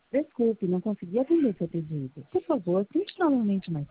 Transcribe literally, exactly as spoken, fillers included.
Desculpe, não consegui atender seu pedido. Por favor, tente novamente mais